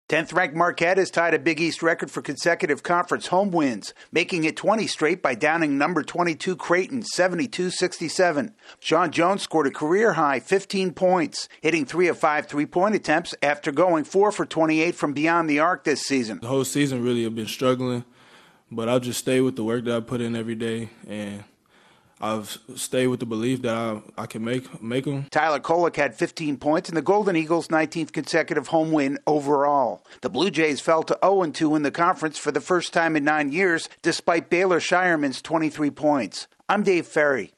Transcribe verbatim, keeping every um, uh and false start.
tenth-ranked Marquette has tied a Big East record for consecutive conference home wins, making it twenty straight by downing number twenty-two Creighton seventy-two sixty-seven. Sean Jones scored a career-high fifteen points, hitting three of five three-point attempts after going four for twenty-eight from beyond the arc this season. The whole season really have been struggling, but I'll just stay with the work that I put in every day, and I've stayed with the belief that I, I can make make them. Tyler Kolek had fifteen points in the Golden Eagles' nineteenth consecutive home win overall. The Blue Jays fell to oh and two in the conference for the first time in nine years, despite Baylor Shireman's twenty-three points. I'm Dave Ferry.